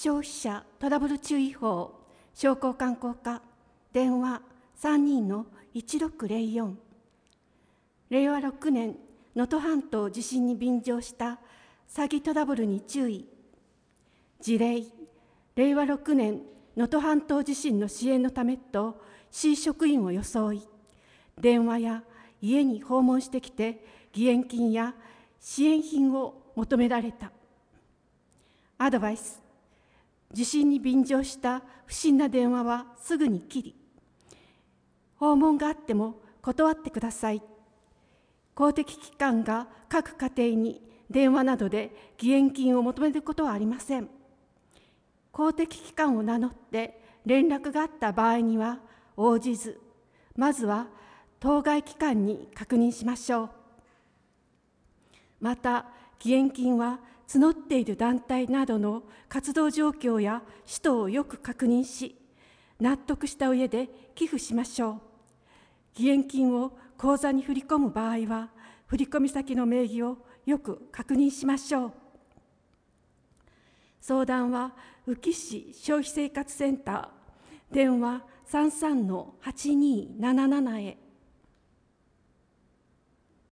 消費者トラブル注意報商工観光課電話32-1604。令和6年能登半島地震に便乗した詐欺トラブルに注意。事例、令和6年能登半島地震の支援のためと市職員を装い、電話や家に訪問してきて義援金や支援品を求められた。アドバイス、地震に便乗した不審な電話はすぐに切り、訪問があっても断ってください。公的機関が各家庭に電話などで義援金を求めることはありません。公的機関を名乗って連絡があった場合には応じず、まずは当該機関に確認しましょう。また、義援金は募っている団体などの活動状況や使途をよく確認し、納得した上で寄付しましょう。義援金を口座に振り込む場合は、振込先の名義をよく確認しましょう。相談は宇城市消費生活センター、電話33-8277へ。